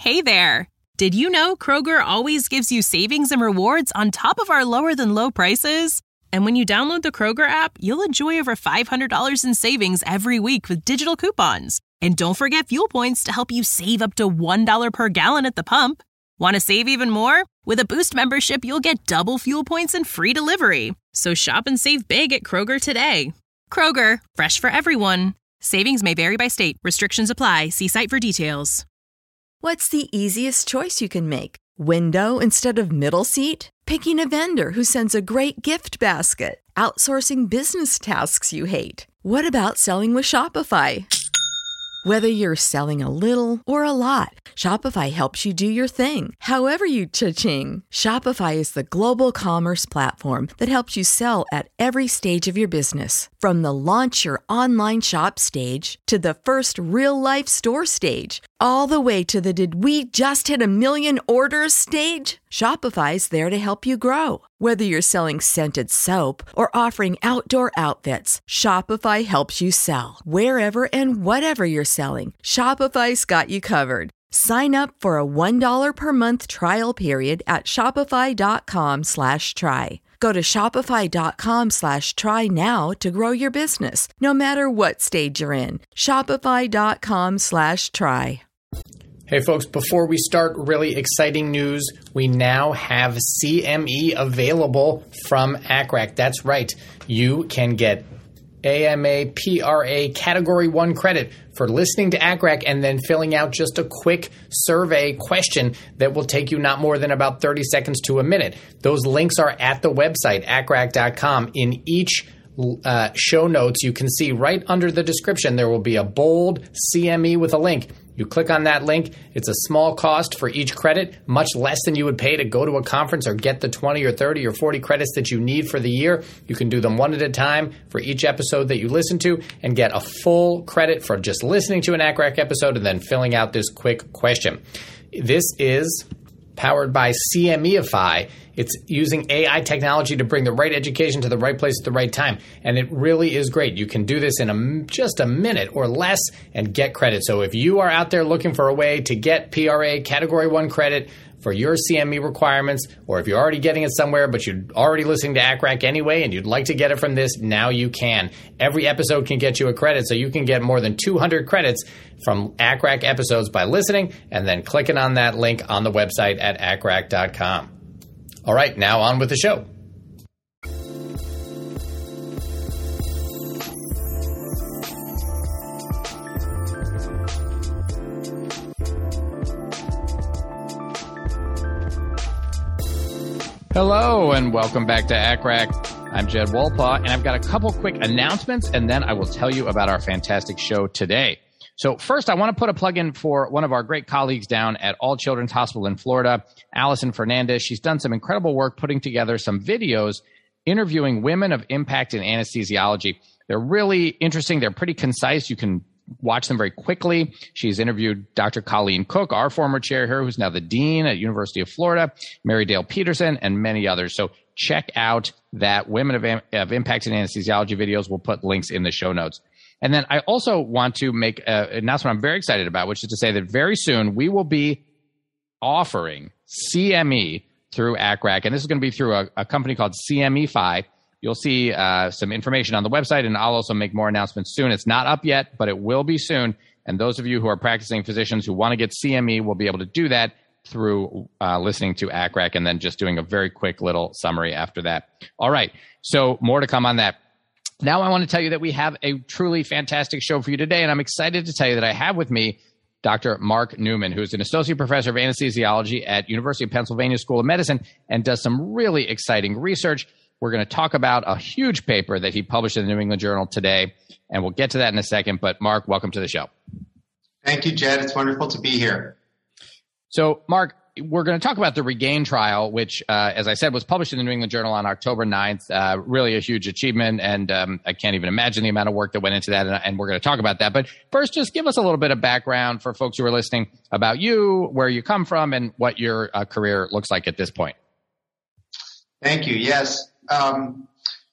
Hey there! Did you know Kroger always gives you savings and rewards on top of our lower-than-low prices? And when you download the Kroger app, you'll enjoy over $500 in savings every week with digital coupons. And don't forget fuel points to help you save up to $1 per gallon at the pump. Want to save even more? With a Boost membership, you'll get double fuel points and free delivery. So shop and save big at Kroger today. Kroger, fresh for everyone. Savings may vary by state. Restrictions apply. See site for details. What's the easiest choice you can make? Window instead of middle seat? Picking a vendor who sends a great gift basket? Outsourcing business tasks you hate? What about selling with Shopify? Whether you're selling a little or a lot, Shopify helps you do your thing, however you cha-ching. Shopify is the global commerce platform that helps you sell at every stage of your business. From the launch your online shop stage to the first real-life store stage, all the way to the did we just hit 1 million orders stage. Shopify's there to help you grow. Whether you're selling scented soap or offering outdoor outfits, Shopify helps you sell. Wherever and whatever you're selling, Shopify's got you covered. Sign up for a $1 per month trial period at shopify.com/try. Go to shopify.com/try now to grow your business, no matter what stage you're in. Shopify.com/try. Hey folks, before we start, really exciting news. We now have CME available from ACRAC. That's right. You can get AMA PRA Category 1 credit for listening to ACRAC and then filling out just a quick survey question that will take you not more than about 30 seconds to a minute. Those links are at the website, acrac.com. In each show notes, you can see right under the description, there will be a bold CME with a link. You click on that link. It's a small cost for each credit, much less than you would pay to go to a conference or get the 20 or 30 or 40 credits that you need for the year. You can do them one at a time for each episode that you listen to and get a full credit for just listening to an ACRAC episode and then filling out this quick question. This is powered by CMEify. It's using AI technology to bring the right education to the right place at the right time. And it really is great. You can do this in just a minute or less and get credit. So if you are out there looking for a way to get PRA Category 1 credit for your CME requirements, or if you're already getting it somewhere but you're already listening to ACRAC anyway and you'd like to get it from this, now you can. Every episode can get you a credit, so you can get more than 200 credits from ACRAC episodes by listening and then clicking on that link on the website at acrac.com. All right, now on with the show. Hello, and welcome back to ACRAC. I'm Jed Wolpaw, and I've got a couple quick announcements, and then I will tell you about our fantastic show today. So first, I want to put a plug in for one of our great colleagues down at All Children's Hospital in Florida, Allison Fernandez. She's done some incredible work putting together some videos interviewing women of impact in anesthesiology. They're really interesting. They're pretty concise. You can watch them very quickly. She's interviewed Dr. Colleen Cook, our former chair here, who's now the dean at University of Florida, Mary Dale Peterson, and many others. So check out that Women of Impact in Anesthesiology videos. We'll put links in the show notes. And then I also want to make an announcement I'm very excited about, which is to say that very soon we will be offering CME through ACRAC. And this is going to be through a company called CMEify. You'll see some information on the website, and I'll also make more announcements soon. It's not up yet, but it will be soon. And those of you who are practicing physicians who want to get CME will be able to do that through listening to ACRAC and then just doing a very quick little summary after that. All right, so more to come on that. Now I want to tell you that we have a truly fantastic show for you today, and I'm excited to tell you that I have with me Dr. Mark Newman, who's an associate professor of anesthesiology at University of Pennsylvania School of Medicine and does some really exciting research. We're going to talk about a huge paper that he published in the New England Journal today, and we'll get to that in a second. But Mark, welcome to the show. Thank you, Jed. It's wonderful to be here. So, Mark, we're going to talk about the REGAIN trial, which, as I said, was published in the New England Journal on October 9th. Really a huge achievement, and I can't even imagine the amount of work that went into that, and we're going to talk about that. But first, just give us a little bit of background for folks who are listening about you, where you come from, and what your career looks like at this point. Thank you. Yes. I'm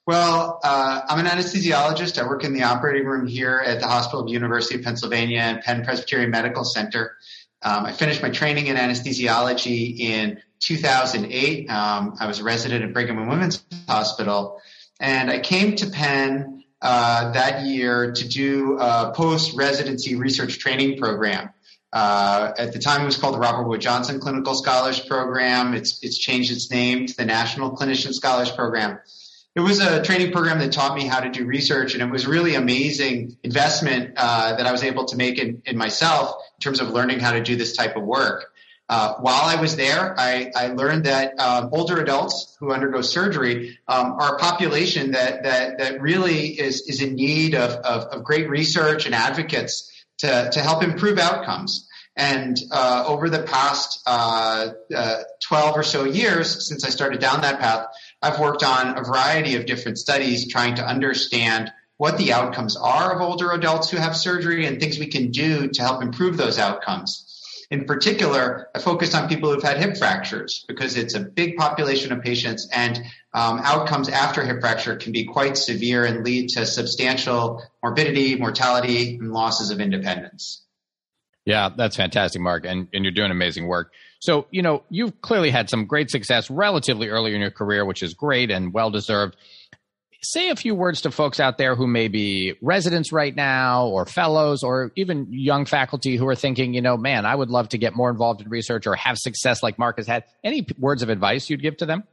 an anesthesiologist. I work in the operating room here at the Hospital of the University of Pennsylvania and Penn Presbyterian Medical Center. I finished my training in anesthesiology in 2008. I was a resident at Brigham and Women's Hospital, and I came to Penn that year to do a post-residency research training program. At the time, it was called the Robert Wood Johnson Clinical Scholars Program. It's changed its name to the National Clinician Scholars Program. It was a training program that taught me how to do research, and it was really amazing investment that I was able to make in myself in terms of learning how to do this type of work. While I was there, I learned that older adults who undergo surgery are a population that really is in need of great research and advocates to help improve outcomes. And over the past 12 or so years, since I started down that path, I've worked on a variety of different studies trying to understand what the outcomes are of older adults who have surgery and things we can do to help improve those outcomes. In particular, I focused on people who've had hip fractures because it's a big population of patients, and outcomes after hip fracture can be quite severe and lead to substantial morbidity, mortality, and losses of independence. Yeah, that's fantastic, Mark, and you're doing amazing work. So, you've clearly had some great success relatively early in your career, which is great and well-deserved. Say a few words to folks out there who may be residents right now or fellows or even young faculty who are thinking, man, I would love to get more involved in research or have success like Mark has had. Any words of advice you'd give to them?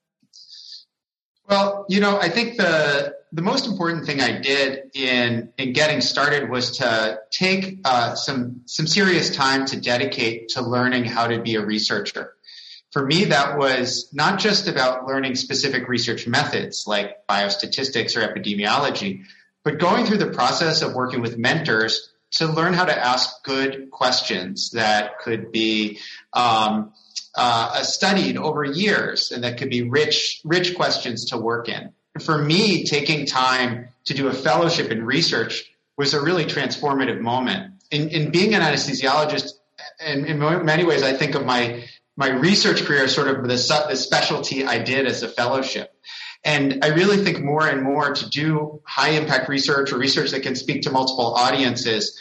Well, I think the most important thing I did in getting started was to take some serious time to dedicate to learning how to be a researcher. For me, that was not just about learning specific research methods like biostatistics or epidemiology, but going through the process of working with mentors to learn how to ask good questions that could be studied over years and that could be rich questions to work in. For me, taking time to do a fellowship in research was a really transformative moment. In being an anesthesiologist, and in many ways, I think of my research career as sort of the specialty I did as a fellowship. And I really think more and more to do high impact research or research that can speak to multiple audiences.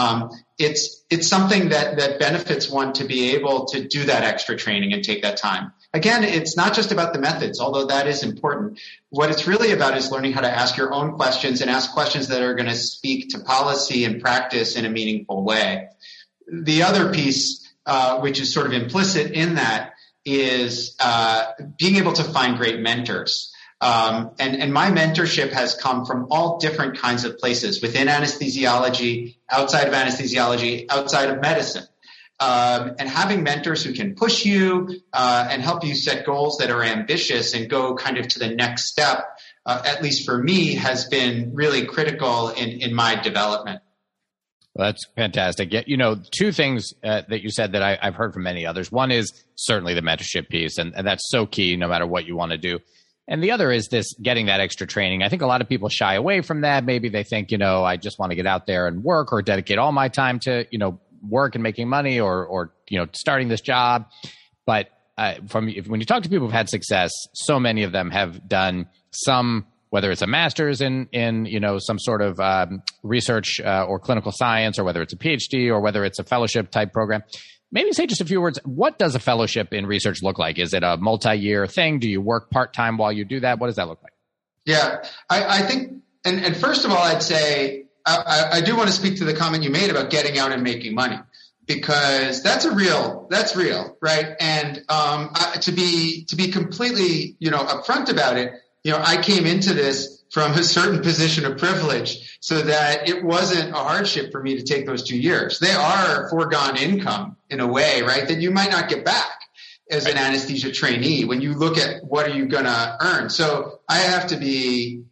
It's something that benefits one to be able to do that extra training and take that time. Again, it's not just about the methods, although that is important. What it's really about is learning how to ask your own questions and ask questions that are going to speak to policy and practice in a meaningful way. The other piece, which is sort of implicit in that, is being able to find great mentors. And my mentorship has come from all different kinds of places, within anesthesiology, outside of anesthesiology, outside of medicine. And having mentors who can push you and help you set goals that are ambitious and go kind of to the next step, at least for me, has been really critical in my development. Well, that's fantastic. Yeah, two things that you said that I've heard from many others. One is certainly the mentorship piece, and that's so key no matter what you want to do. And the other is this getting that extra training. I think a lot of people shy away from that. Maybe they think, I just want to get out there and work or dedicate all my time to, work and making money or starting this job. But when you talk to people who've had success, so many of them have done some, whether it's a master's in some sort of research or clinical science, or whether it's a PhD or whether it's a fellowship type program. Maybe say just a few words. What does a fellowship in research look like? Is it a multi-year thing? Do you work part-time while you do that? What does that look like? Yeah, I think, and first of all, I'd say, I do want to speak to the comment you made about getting out and making money, because that's real, right? And to be completely, upfront about it, I came into this from a certain position of privilege so that it wasn't a hardship for me to take those 2 years. They are foregone income in a way, right, that you might not get back as an anesthesia trainee when you look at what are you going to earn. So I have to be,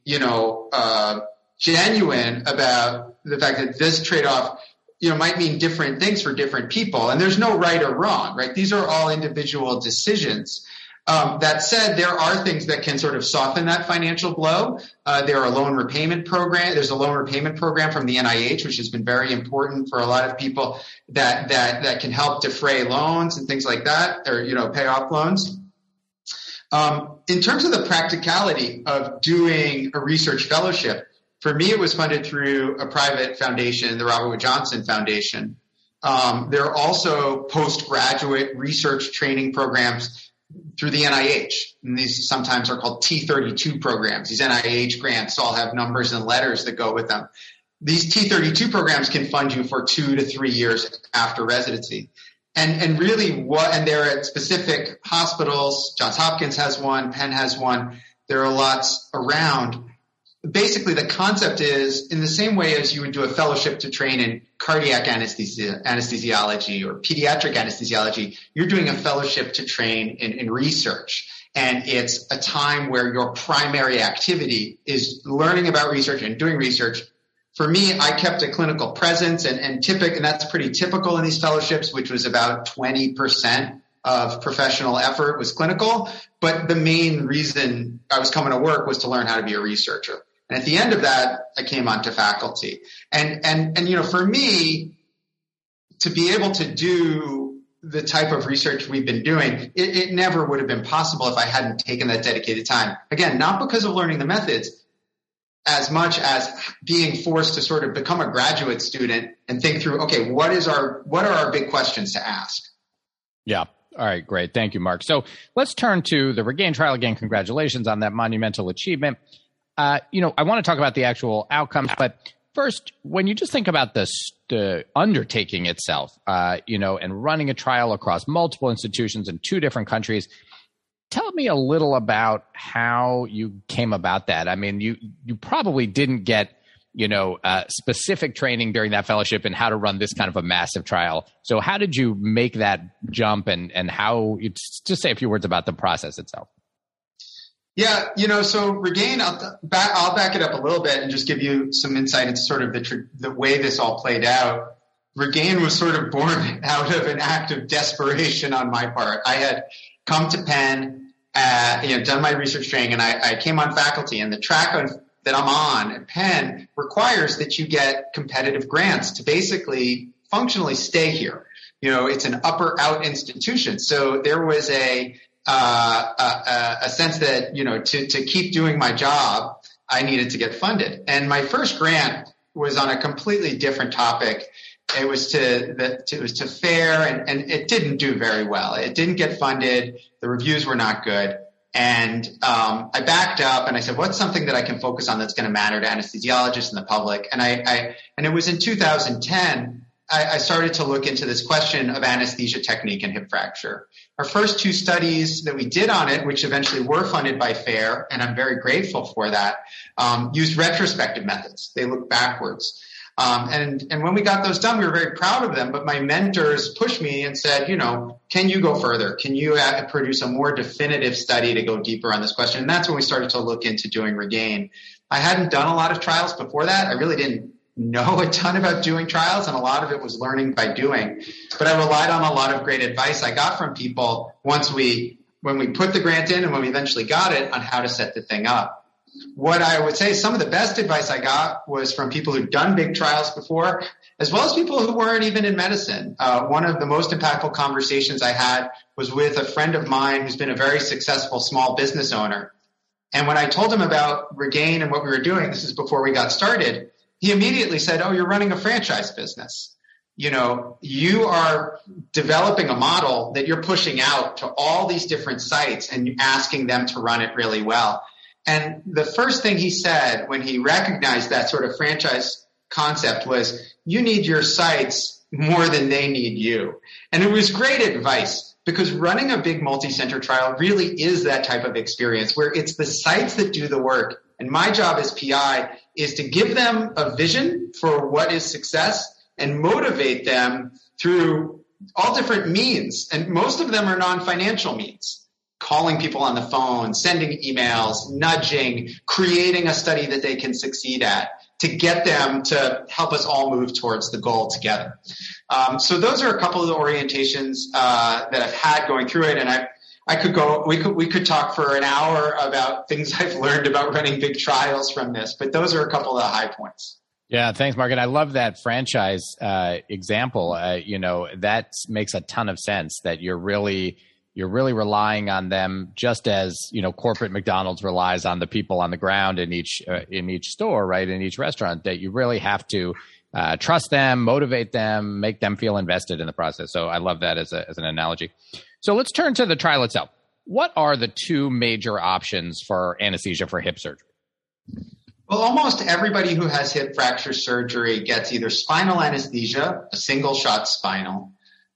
genuine about the fact that this trade-off, might mean different things for different people. And there's no right or wrong, right? These are all individual decisions. That said, there are things that can sort of soften that financial blow. There's a loan repayment program from the NIH, which has been very important for a lot of people that can help defray loans and things like that, or, pay off loans. In terms of the practicality of doing a research fellowship, for me, it was funded through a private foundation, the Robert Wood Johnson Foundation. There are also postgraduate research training programs through the NIH. And these sometimes are called T32 programs. These NIH grants all have numbers and letters that go with them. These T32 programs can fund you for 2 to 3 years after residency. And they're at specific hospitals. Johns Hopkins has one, Penn has one. There are lots around. Basically, the concept is in the same way as you would do a fellowship to train in cardiac anesthesiology or pediatric anesthesiology, you're doing a fellowship to train in research. And it's a time where your primary activity is learning about research and doing research. For me, I kept a clinical presence and that's pretty typical in these fellowships, which was about 20% of professional effort was clinical. But the main reason I was coming to work was to learn how to be a researcher. And at the end of that, I came onto faculty. And for me, to be able to do the type of research we've been doing, it never would have been possible if I hadn't taken that dedicated time. Again, not because of learning the methods, as much as being forced to sort of become a graduate student and think through, okay, what are our big questions to ask? Yeah. All right, great. Thank you, Mark. So let's turn to the REGAIN trial. Again, congratulations on that monumental achievement. I want to talk about the actual outcomes, but first, when you just think about the undertaking itself, and running a trial across multiple institutions in 2 different countries, tell me a little about how you came about that. I mean, you probably didn't get, specific training during that fellowship in how to run this kind of a massive trial. So how did you make that jump and how you just say a few words about the process itself? Yeah, so REGAIN, I'll back it up a little bit and just give you some insight into sort of the way this all played out. REGAIN was sort of born out of an act of desperation on my part. I had come to Penn, done my research training, and I came on faculty. And the track that I'm on at Penn requires that you get competitive grants to basically functionally stay here. It's an upper out institution. So there was a sense that, to keep doing my job, I needed to get funded. And my first grant was on a completely different topic. It was to FAIR, and it didn't do very well. It didn't get funded. The reviews were not good. And I backed up and I said, what's something that I can focus on that's going to matter to anesthesiologists and the public? And and it was in 2010, I started to look into this question of anesthesia technique and hip fracture. Our first 2 studies that we did on it, which eventually were funded by FAIR, and I'm very grateful for that, used retrospective methods. They look backwards. And when we got those done, we were very proud of them, but my mentors pushed me and said, can you go further? Can you produce a more definitive study to go deeper on this question? And that's when we started to look into doing REGAIN. I hadn't done a lot of trials before that. I really didn't know a ton about doing trials, and a lot of it was learning by doing. But I relied on a lot of great advice I got from people when we put the grant in and when we eventually got it on how to set the thing up. What I would say, some of the best advice I got was from people who'd done big trials before, as well as people who weren't even in medicine. One of the most impactful conversations I had was with a friend of mine who's been a very successful small business owner. And when I told him about REGAIN and what we were doing, this is before we got started, he immediately said, oh, you're running a franchise business. You are developing a model that you're pushing out to all these different sites and asking them to run it really well. And the first thing he said when he recognized that sort of franchise concept was, you need your sites more than they need you. And it was great advice, because running a big multi-center trial really is that type of experience where it's the sites that do the work. And my job as PI is to give them a vision for what is success and motivate them through all different means. And most of them are non-financial means. Calling people on the phone, sending emails, nudging, creating a study that they can succeed at to get them to help us all move towards the goal together. So those are a couple of the orientations that I've had going through it. And we could talk for an hour about things I've learned about running big trials from this, but those are a couple of the high points. Yeah, thanks, Mark. And I love that franchise example. That makes a ton of sense, that you're really relying on them, just as, corporate McDonald's relies on the people on the ground in each store, right? In each restaurant, that you really have to trust them, motivate them, make them feel invested in the process. So I love that as an analogy. So let's turn to the trial itself. What are the two major options for anesthesia for hip surgery? Well, almost everybody who has hip fracture surgery gets either spinal anesthesia, a single shot spinal,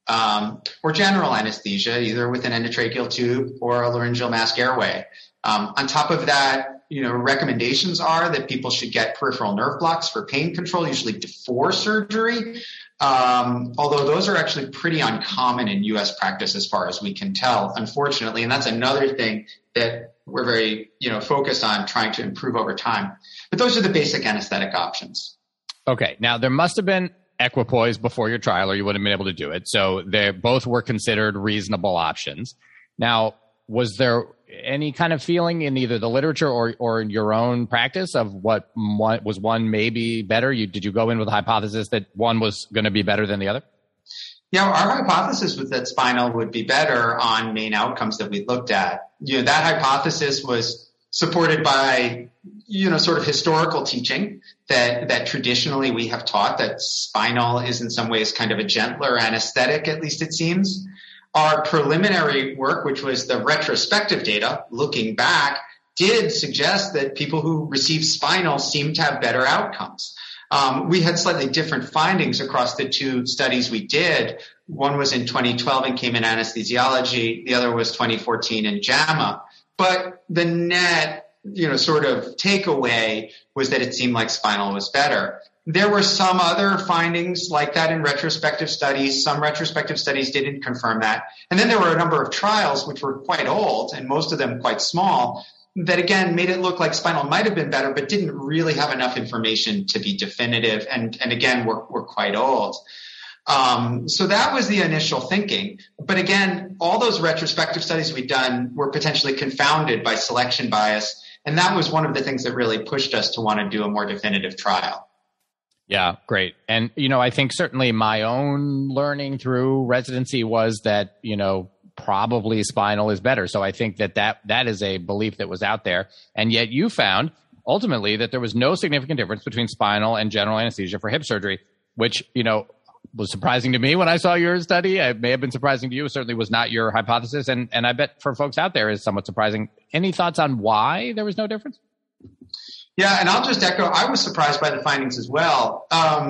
or general anesthesia, either with an endotracheal tube or a laryngeal mask airway. On top of that, recommendations are that people should get peripheral nerve blocks for pain control, usually before surgery. Although those are actually pretty uncommon in U.S. practice as far as we can tell, unfortunately. And that's another thing that we're very, focused on trying to improve over time. But those are the basic anesthetic options. Okay. Now, there must have been equipoise before your trial or you wouldn't have been able to do it. So they both were considered reasonable options. Now, was there any kind of feeling in either the literature or in your own practice of what was one maybe better? Did you go in with a hypothesis that one was going to be better than the other? Yeah, our hypothesis was that spinal would be better on main outcomes that we looked at. That hypothesis was supported by, sort of historical teaching that traditionally we have taught that spinal is in some ways kind of a gentler anesthetic, at least it seems. Our preliminary work, which was the retrospective data, looking back, did suggest that people who received spinal seemed to have better outcomes. We had slightly different findings across the two studies we did. One was in 2012 in Cayman anesthesiology. The other was 2014 in JAMA. But the net, sort of takeaway was that it seemed like spinal was better. There were some other findings like that in retrospective studies. Some retrospective studies didn't confirm that. And then there were a number of trials which were quite old and most of them quite small that again made it look like spinal might have been better, but didn't really have enough information to be definitive. And again, were quite old. So that was the initial thinking. But again, all those retrospective studies we'd done were potentially confounded by selection bias. And that was one of the things that really pushed us to want to do a more definitive trial. Yeah, great. And, I think certainly my own learning through residency was that, probably spinal is better. So I think that is a belief that was out there. And yet you found ultimately that there was no significant difference between spinal and general anesthesia for hip surgery, which, was surprising to me when I saw your study. It may have been surprising to you. It certainly was not your hypothesis. And I bet for folks out there is somewhat surprising. Any thoughts on why there was no difference? Yeah, and I'll just echo, I was surprised by the findings as well.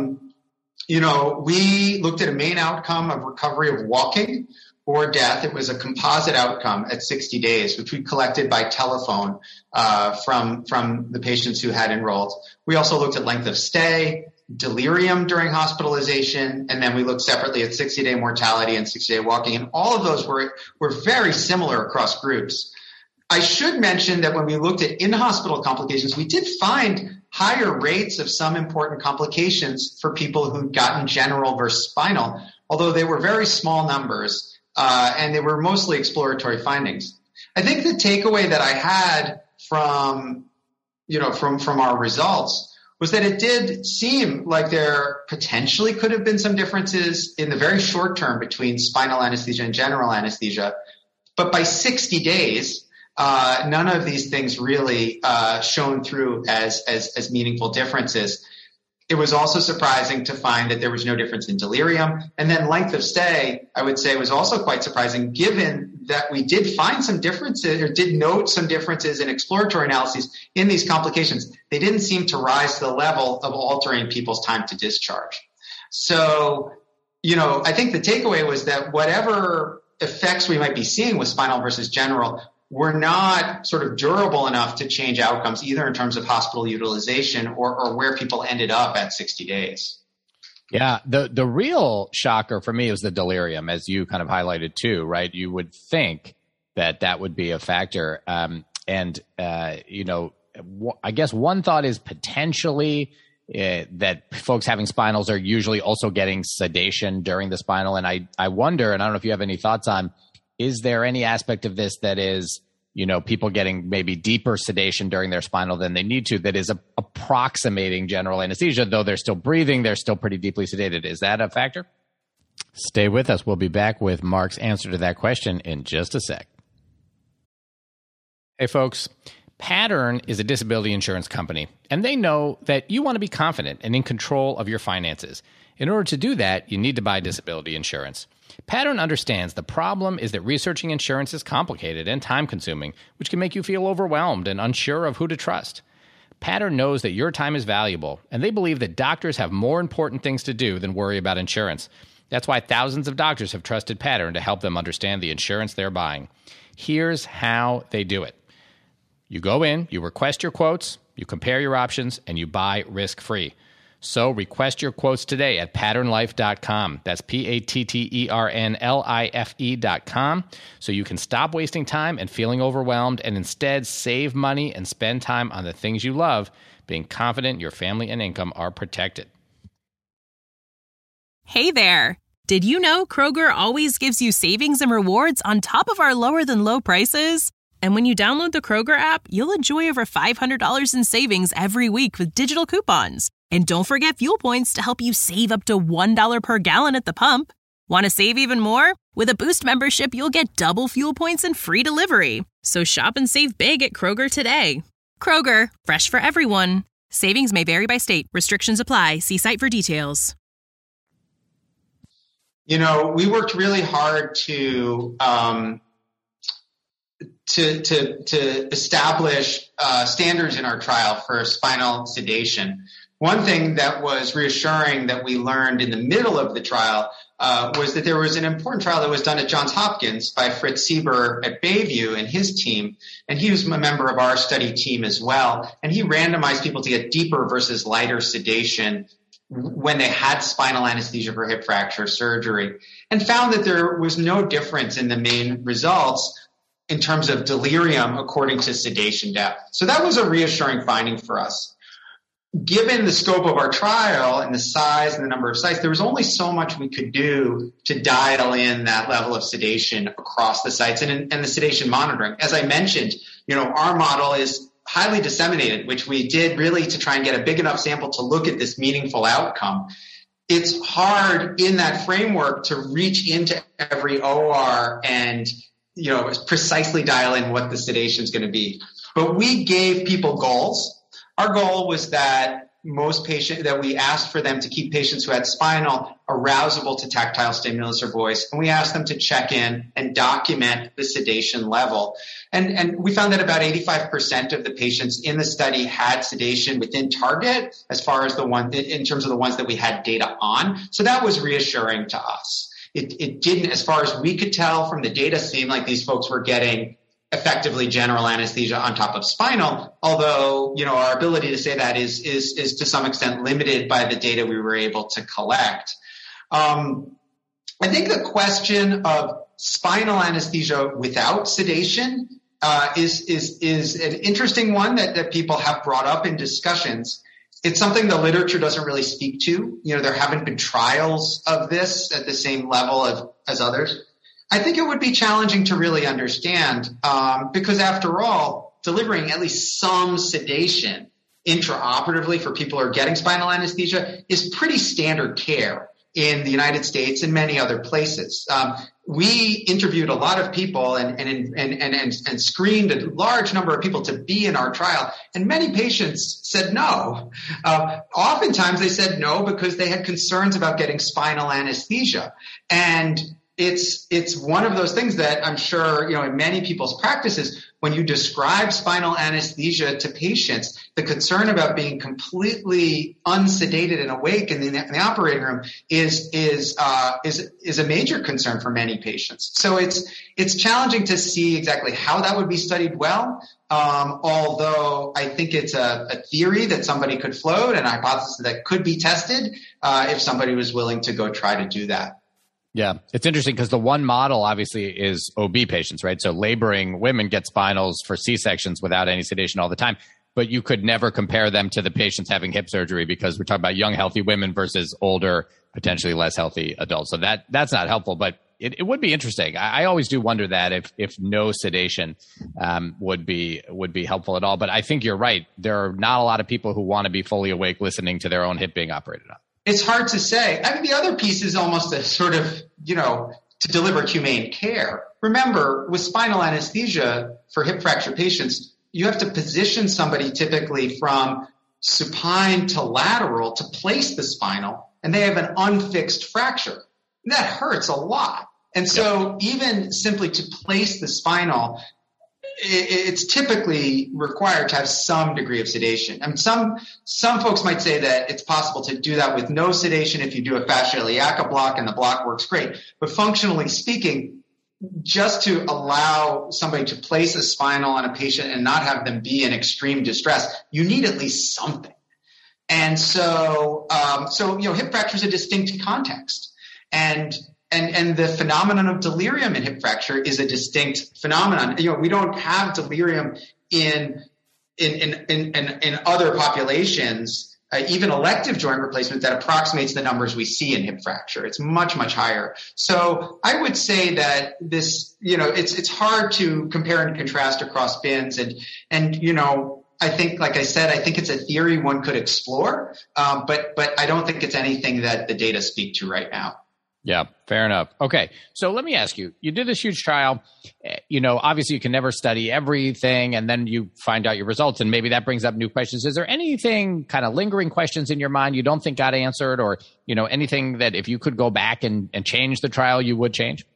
We looked at a main outcome of recovery of walking or death. It was a composite outcome at 60 days, which we collected by telephone from the patients who had enrolled. We also looked at length of stay, delirium during hospitalization, and then we looked separately at 60-day mortality and 60-day walking. And all of those were very similar across groups. I should mention that when we looked at in-hospital complications, we did find higher rates of some important complications for people who'd gotten general versus spinal, although they were very small numbers, and they were mostly exploratory findings. I think the takeaway that I had from our results was that it did seem like there potentially could have been some differences in the very short term between spinal anesthesia and general anesthesia. But by 60 days, none of these things really shone through as meaningful differences. It was also surprising to find that there was no difference in delirium. And then length of stay, I would say, was also quite surprising, given that we did find some differences or did note some differences in exploratory analyses in these complications. They didn't seem to rise to the level of altering people's time to discharge. So, I think the takeaway was that whatever effects we might be seeing with spinal versus general were not sort of durable enough to change outcomes, either in terms of hospital utilization or where people ended up at 60 days. Yeah, the real shocker for me was the delirium, as you kind of highlighted too, right? You would think that would be a factor. I guess one thought is potentially that folks having spinals are usually also getting sedation during the spinal. And I wonder, and I don't know if you have any thoughts on, is there any aspect of this that is, people getting maybe deeper sedation during their spinal than they need to, that is approximating general anesthesia, though they're still breathing, they're still pretty deeply sedated. Is that a factor? Stay with us. We'll be back with Mark's answer to that question in just a sec. Hey, folks. Pattern is a disability insurance company, and they know that you want to be confident and in control of your finances. In order to do that, you need to buy disability insurance. Pattern understands the problem is that researching insurance is complicated and time-consuming, which can make you feel overwhelmed and unsure of who to trust. Pattern knows that your time is valuable, and they believe that doctors have more important things to do than worry about insurance. That's why thousands of doctors have trusted Pattern to help them understand the insurance they're buying. Here's how they do it. You go in, you request your quotes, you compare your options, and you buy risk-free. So request your quotes today at patternlife.com. That's patternlife.com. So you can stop wasting time and feeling overwhelmed and instead save money and spend time on the things you love, being confident your family and income are protected. Hey there! Did you know Kroger always gives you savings and rewards on top of our lower-than-low prices? And when you download the Kroger app, you'll enjoy over $500 in savings every week with digital coupons. And don't forget fuel points to help you save up to $1 per gallon at the pump. Want to save even more? With a Boost membership, you'll get double fuel points and free delivery. So shop and save big at Kroger today. Kroger, fresh for everyone. Savings may vary by state. Restrictions apply. See site for details. You know, we worked really hard to establish standards in our trial for spinal sedation. One thing that was reassuring that we learned in the middle of the trial was that there was an important trial that was done at Johns Hopkins by Fritz Sieber at Bayview and his team, and he was a member of our study team as well, and he randomized people to get deeper versus lighter sedation when they had spinal anesthesia for hip fracture surgery, and found that there was no difference in the main results in terms of delirium according to sedation depth. So that was a reassuring finding for us. Given the scope of our trial and the size and the number of sites, there was only so much we could do to dial in that level of sedation across the sites and the sedation monitoring. As I mentioned, you know, our model is highly disseminated, which we did really to try and get a big enough sample to look at this meaningful outcome. It's hard in that framework to reach into every OR and, you know, precisely dial in what the sedation is going to be. But we gave people goals. Our goal was that that we asked for them to keep patients who had spinal arousable to tactile stimulus or voice, and we asked them to check in and document the sedation level. And we found that about 85% of the patients in the study had sedation within target as far as in terms of the ones that we had data on. So that was reassuring to us. It didn't, as far as we could tell from the data, seem like these folks were getting effectively general anesthesia on top of spinal, although, you know, our ability to say that is to some extent limited by the data we were able to collect. I think the question of spinal anesthesia without sedation is an interesting one that people have brought up in discussions. It's something the literature doesn't really speak to. You know, there haven't been trials of this at the same level as others. I think it would be challenging to really understand because, after all, delivering at least some sedation intraoperatively for people who are getting spinal anesthesia is pretty standard care in the United States and many other places. We interviewed a lot of people and screened a large number of people to be in our trial, and many patients said no. Oftentimes they said no because they had concerns about getting spinal anesthesia. And it's one of those things that I'm sure, you know, in many people's practices, when you describe spinal anesthesia to patients, the concern about being completely unsedated and awake in the operating room is a major concern for many patients. So it's challenging to see exactly how that would be studied well. Although I think it's a theory that somebody could float and a hypothesis that could be tested if somebody was willing to go try to do that. Yeah, it's interesting because the one model obviously is OB patients, right? So laboring women get spinals for C-sections without any sedation all the time, but you could never compare them to the patients having hip surgery because we're talking about young, healthy women versus older, potentially less healthy adults. So that's not helpful, but it would be interesting. I always do wonder that if no sedation would be helpful at all. But I think you're right. There are not a lot of people who want to be fully awake listening to their own hip being operated on. It's hard to say. I mean, the other piece is almost a sort of, you know, to deliver humane care. Remember, with spinal anesthesia for hip fracture patients, you have to position somebody typically from supine to lateral to place the spinal, and they have an unfixed fracture. That hurts a lot. And so even simply to place the spinal, it's typically required to have some degree of sedation. I mean, some folks might say that it's possible to do that with no sedation if you do a fascia iliaca block and the block works great. But functionally speaking, just to allow somebody to place a spinal on a patient and not have them be in extreme distress, you need at least something. And so, hip fracture is a distinct context. And the phenomenon of delirium in hip fracture is a distinct phenomenon. We don't have delirium in other populations, even elective joint replacement that approximates the numbers we see in hip fracture. It's much, much higher. So I would say that this, it's hard to compare and contrast across bins. And I think, like I said, I think it's a theory one could explore, but I don't think it's anything that the data speak to right now. Yeah, fair enough. Okay, so let me ask you, you did this huge trial. Obviously you can never study everything, and then you find out your results, and maybe that brings up new questions. Is there anything kind of lingering questions in your mind you don't think got answered, or, anything that if you could go back and change the trial, you would change?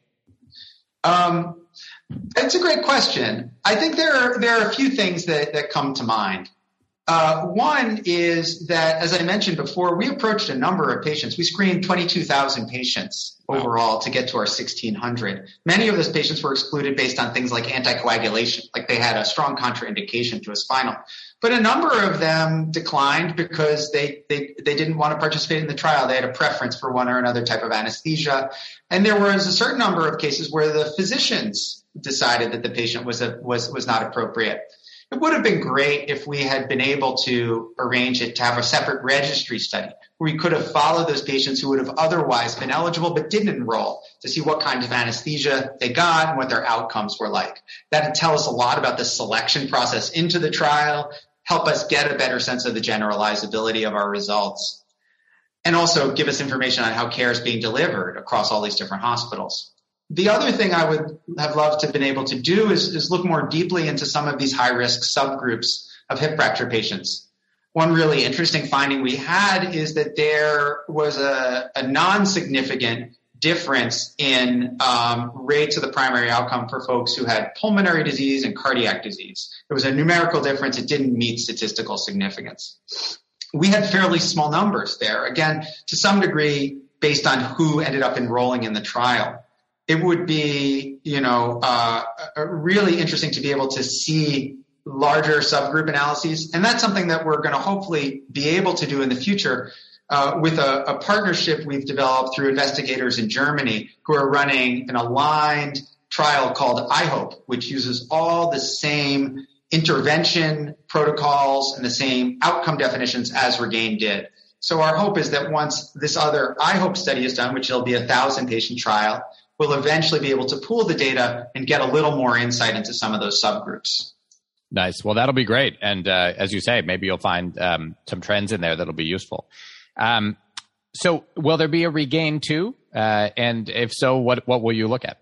That's a great question. I think there are a few things that come to mind. One is that, as I mentioned before, we approached a number of patients. We screened 22,000 patients overall to get to our 1,600. Many of those patients were excluded based on things like anticoagulation, like they had a strong contraindication to a spinal. But a number of them declined because they didn't want to participate in the trial. They had a preference for one or another type of anesthesia. And there was a certain number of cases where the physicians decided that the patient was not appropriate. It would have been great if we had been able to arrange it to have a separate registry study where we could have followed those patients who would have otherwise been eligible but didn't enroll to see what kind of anesthesia they got and what their outcomes were like. That would tell us a lot about the selection process into the trial, help us get a better sense of the generalizability of our results, and also give us information on how care is being delivered across all these different hospitals. The other thing I would have loved to have been able to do is look more deeply into some of these high-risk subgroups of hip fracture patients. One really interesting finding we had is that there was a non-significant difference in rates of the primary outcome for folks who had pulmonary disease and cardiac disease. There was a numerical difference. It didn't meet statistical significance. We had fairly small numbers there, again, to some degree based on who ended up enrolling in the trial. It would be, really interesting to be able to see larger subgroup analyses. And that's something that we're going to hopefully be able to do in the future with a partnership we've developed through investigators in Germany who are running an aligned trial called iHope, which uses all the same intervention protocols and the same outcome definitions as REGAIN did. So our hope is that once this other iHope study is done, which will be a 1,000-patient trial, we'll eventually be able to pool the data and get a little more insight into some of those subgroups. Nice. Well, that'll be great. And as you say, maybe you'll find some trends in there that'll be useful. So will there be a REGAIN 2? And if so, what will you look at?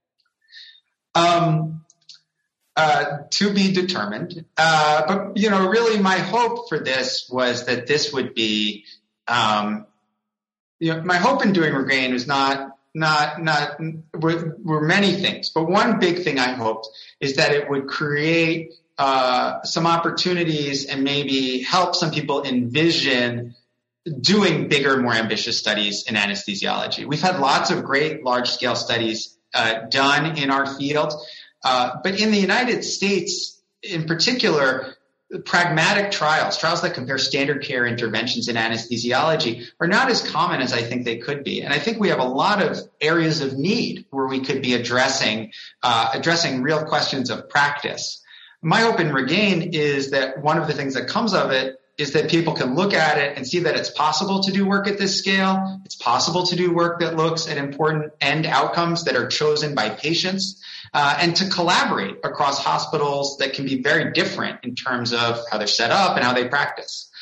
To be determined. But, really my hope for this was that this would be, my hope in doing REGAIN was were many things, but one big thing I hoped is that it would create some opportunities and maybe help some people envision doing bigger, more ambitious studies in anesthesiology. We've had lots of great large-scale studies done in our field, but in the United States in particular, pragmatic trials that compare standard care interventions in anesthesiology are not as common as I think they could be. And I think we have a lot of areas of need where we could be addressing real questions of practice. My hope in REGAIN is that one of the things that comes of it is that people can look at it and see that it's possible to do work at this scale. It's possible to do work that looks at important end outcomes that are chosen by patients, and to collaborate across hospitals that can be very different in terms of how they're set up and how they practice.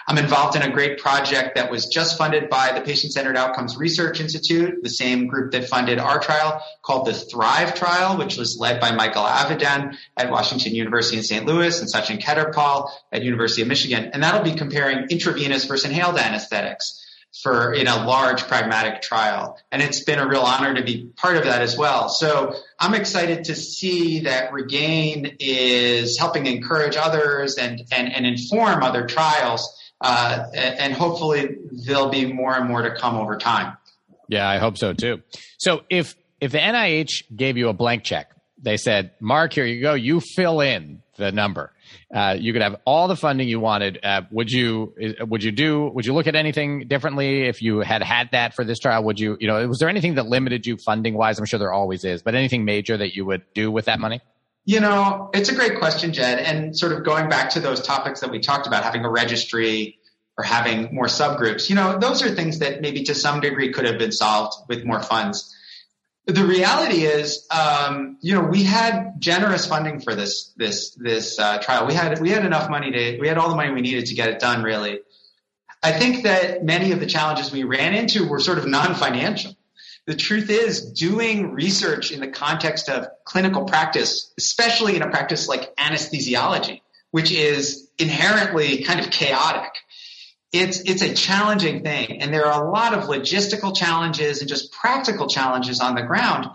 I'm involved in a great project that was just funded by the Patient-Centered Outcomes Research Institute, the same group that funded our trial, called the THRIVE trial, which was led by Michael Avidan at Washington University in St. Louis and Sachin Ketterpal at University of Michigan. And that'll be comparing intravenous versus inhaled anesthetics in a large pragmatic trial. And it's been a real honor to be part of that as well. So I'm excited to see that Regain is helping encourage others and inform other trials. And hopefully there'll be more and more to come over time. Yeah, I hope so too. So if the NIH gave you a blank check, they said, Mark, here you go, you fill in the number. You could have all the funding you wanted. Would you look at anything differently if you had that for this trial? Was there anything that limited you funding wise? I'm sure there always is, but anything major that you would do with that money? It's a great question, Jed. And sort of going back to those topics that we talked about, having a registry or having more subgroups, those are things that maybe to some degree could have been solved with more funds. The reality is, we had generous funding for this trial. We had enough money we had all the money we needed to get it done, really. I think that many of the challenges we ran into were sort of non-financial. The truth is, doing research in the context of clinical practice, especially in a practice like anesthesiology, which is inherently kind of chaotic, it's a challenging thing. And there are a lot of logistical challenges and just practical challenges on the ground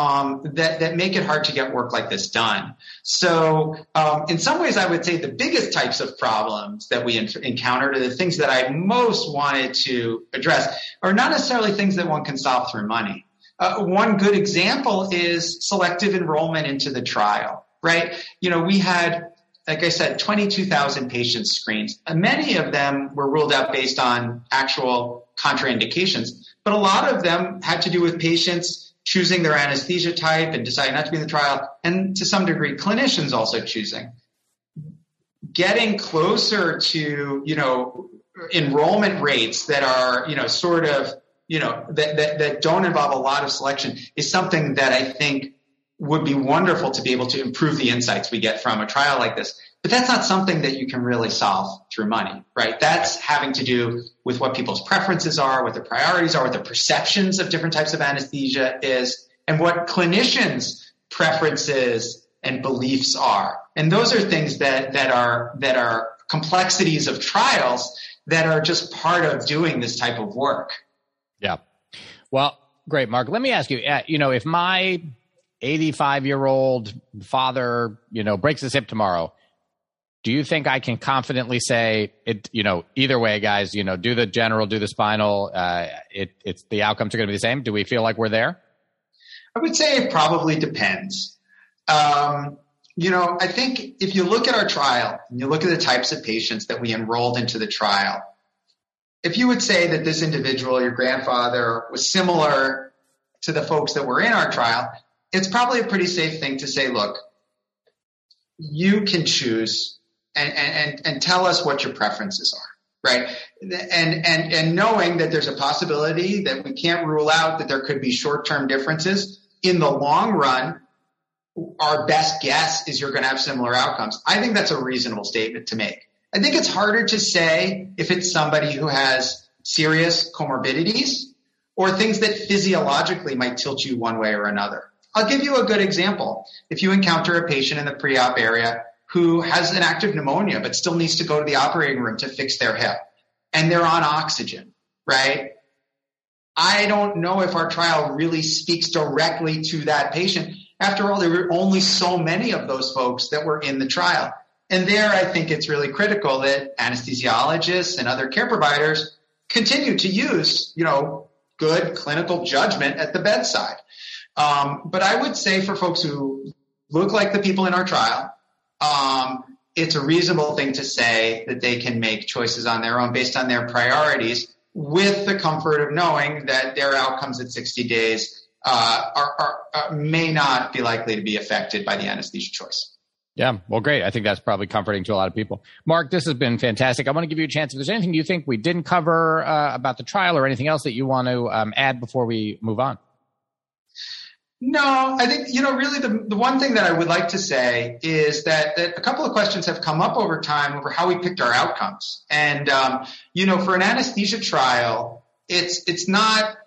that make it hard to get work like this done. So in some ways, I would say the biggest types of problems that we encountered are the things that I most wanted to address are not necessarily things that one can solve through money. One good example is selective enrollment into the trial, right? We had, like I said, 22,000 patients screened. Many of them were ruled out based on actual contraindications, but a lot of them had to do with patients choosing their anesthesia type and deciding not to be in the trial, and to some degree, clinicians also choosing. Getting closer to, enrollment rates that are, that don't involve a lot of selection is something that I think would be wonderful to be able to improve the insights we get from a trial like this. But that's not something that you can really solve through money, right? That's having to do with what people's preferences are, what their priorities are, what their perceptions of different types of anesthesia is, and what clinicians' preferences and beliefs are. And those are things that are complexities of trials that are just part of doing this type of work. Yeah. Well, great, Mark. Let me ask you, if my 85-year-old father, breaks his hip tomorrow, do you think I can confidently say it, either way, guys, do the general, do the spinal, it's the outcomes are going to be the same? Do we feel like we're there? I would say it probably depends. I think if you look at our trial and you look at the types of patients that we enrolled into the trial, if you would say that this individual, your grandfather, was similar to the folks that were in our trial, it's probably a pretty safe thing to say, look, you can choose and tell us what your preferences are, right? And knowing that there's a possibility that we can't rule out that there could be short-term differences, in the long run, our best guess is you're going to have similar outcomes. I think that's a reasonable statement to make. I think it's harder to say if it's somebody who has serious comorbidities or things that physiologically might tilt you one way or another. I'll give you a good example. If you encounter a patient in the pre-op area who has an active pneumonia but still needs to go to the operating room to fix their hip, and they're on oxygen, right? I don't know if our trial really speaks directly to that patient. After all, there were only so many of those folks that were in the trial. And there, I think it's really critical that anesthesiologists and other care providers continue to use, good clinical judgment at the bedside. But I would say for folks who look like the people in our trial, it's a reasonable thing to say that they can make choices on their own based on their priorities, with the comfort of knowing that their outcomes at 60 days may not be likely to be affected by the anesthesia choice. Yeah, well, great. I think that's probably comforting to a lot of people. Mark, this has been fantastic. I want to give you a chance. If there's anything you think we didn't cover about the trial or anything else that you want to add before we move on. No, I think, really the one thing that I would like to say is that a couple of questions have come up over time over how we picked our outcomes. And, for an anesthesia trial, it's not,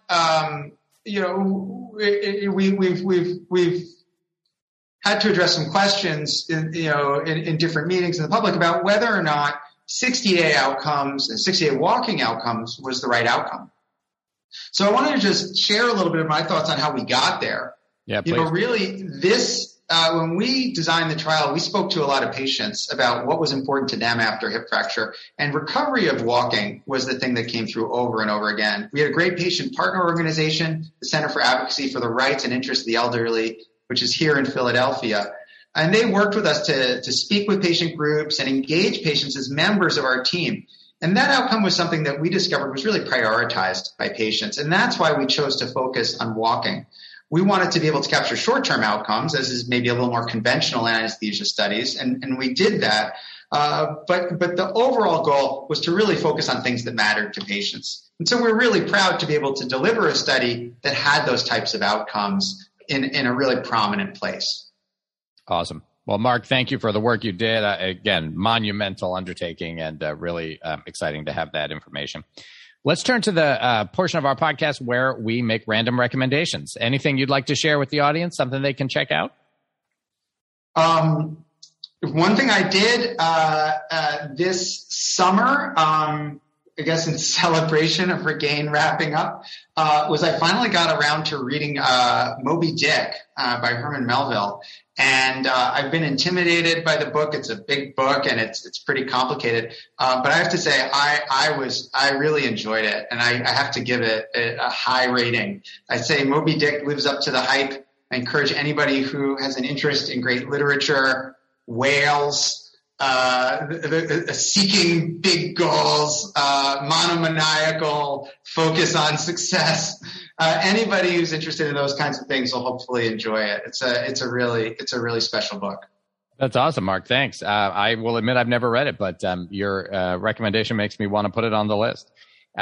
we've had to address some questions in different meetings in the public about whether or not 60-day outcomes and 60-day walking outcomes was the right outcome. So I wanted to just share a little bit of my thoughts on how we got there. Yeah, please. Really when we designed the trial, we spoke to a lot of patients about what was important to them after hip fracture, and recovery of walking was the thing that came through over and over again. We had a great patient partner organization, the Center for Advocacy for the Rights and Interests of the Elderly, which is here in Philadelphia. And they worked with us to speak with patient groups and engage patients as members of our team. And that outcome was something that we discovered was really prioritized by patients. And that's why we chose to focus on walking. We wanted to be able to capture short-term outcomes, as is maybe a little more conventional anesthesia studies, and we did that. But the overall goal was to really focus on things that mattered to patients. And so we're really proud to be able to deliver a study that had those types of outcomes in a really prominent place. Awesome. Well, Mark, thank you for the work you did. Again, monumental undertaking, and really exciting to have that information. Let's turn to the portion of our podcast where we make random recommendations. Anything you'd like to share with the audience, something they can check out? One thing I did this summer, I guess in celebration of Regain wrapping up, was I finally got around to reading Moby Dick by Herman Melville. And I've been intimidated by the book. It's a big book and it's pretty complicated. But I have to say, I really enjoyed it, and I have to give it a high rating. I'd say Moby Dick lives up to the hype. I encourage anybody who has an interest in great literature, whales, seeking big goals, monomaniacal focus on success. Anybody who's interested in those kinds of things will hopefully enjoy it. It's a really special book. That's awesome, Mark. Thanks. I will admit I've never read it, but your recommendation makes me want to put it on the list.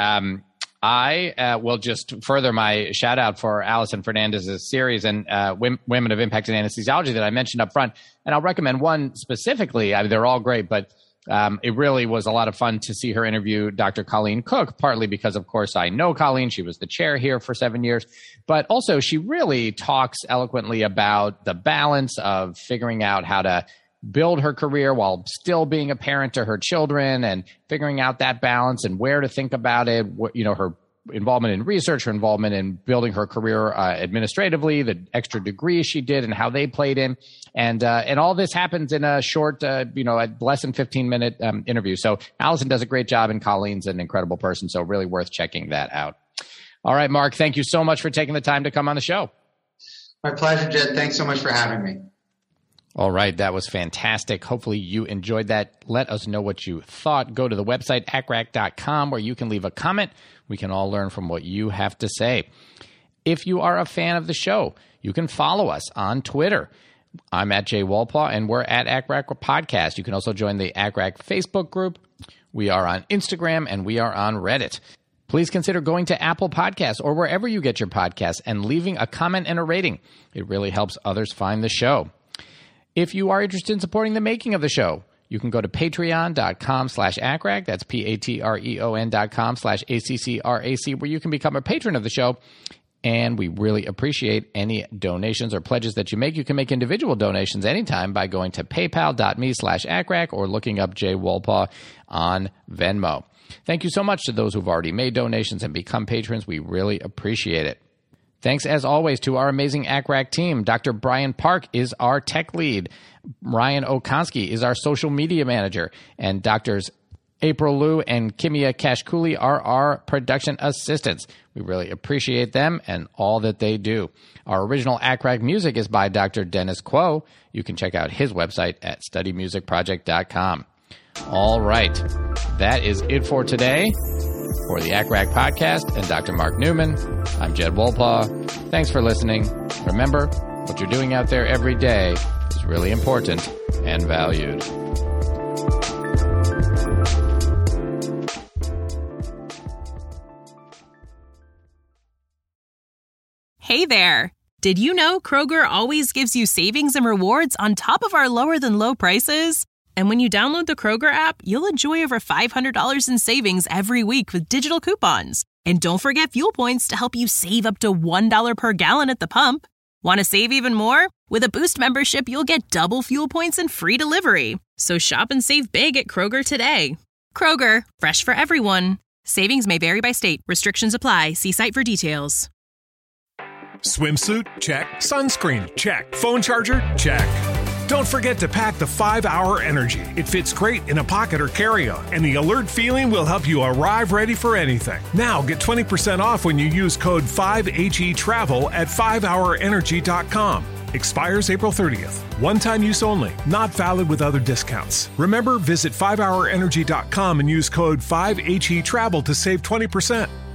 I will just further my shout out for Allison Fernandez's series and Women of Impact in Anesthesiology that I mentioned up front. And I'll recommend one specifically. They're all great, but it really was a lot of fun to see her interview Dr. Colleen Cook, partly because, of course, I know Colleen. She was the chair here for 7 years. But also she really talks eloquently about the balance of figuring out how to build her career while still being a parent to her children, and figuring out that balance and where to think about it. Her involvement in research, her involvement in building her career administratively, the extra degrees she did and how they played in. And all this happens in a short, a less than 15-minute interview. So Allison does a great job, and Colleen's an incredible person. So really worth checking that out. All right, Mark, thank you so much for taking the time to come on the show. My pleasure, Jed. Thanks so much for having me. All right, that was fantastic. Hopefully you enjoyed that. Let us know what you thought. Go to the website, acrac.com, where you can leave a comment. We can all learn from what you have to say. If you are a fan of the show, you can follow us on Twitter. I'm at Jay Walpaw, and we're at ACRAC Podcast. You can also join the ACRAC Facebook group. We are on Instagram, and we are on Reddit. Please consider going to Apple Podcasts or wherever you get your podcasts and leaving a comment and a rating. It really helps others find the show. If you are interested in supporting the making of the show, you can go to patreon.com/ACRAC. That's patreon.com/ACCRAC, where you can become a patron of the show. And we really appreciate any donations or pledges that you make. You can make individual donations anytime by going to paypal.me/ACRAC or looking up Jay Walpaw on Venmo. Thank you so much to those who've already made donations and become patrons. We really appreciate it. Thanks, as always, to our amazing ACRAC team. Dr. Brian Park is our tech lead. Ryan Okonski is our social media manager. And Drs. April Liu and Kimia Kashkuli are our production assistants. We really appreciate them and all that they do. Our original ACRAC music is by Dr. Dennis Quo. You can check out his website at studymusicproject.com. All right. That is it for today. For the ACRAC Podcast and Dr. Mark Newman, I'm Jed Walpaw. Thanks for listening. Remember, what you're doing out there every day is really important and valued. Hey there. Did you know Kroger always gives you savings and rewards on top of our lower-than-low prices? And when you download the Kroger app, you'll enjoy over $500 in savings every week with digital coupons. And don't forget fuel points to help you save up to $1 per gallon at the pump. Want to save even more? With a Boost membership, you'll get double fuel points and free delivery. So shop and save big at Kroger today. Kroger, fresh for everyone. Savings may vary by state. Restrictions apply. See site for details. Swimsuit? Check. Sunscreen? Check. Phone charger? Check. Don't forget to pack the 5-Hour Energy. It fits great in a pocket or carry-on, and the alert feeling will help you arrive ready for anything. Now get 20% off when you use code 5HETRAVEL at 5hourenergy.com. Expires April 30th. One-time use only. Not valid with other discounts. Remember, visit 5hourenergy.com and use code 5HETRAVEL to save 20%.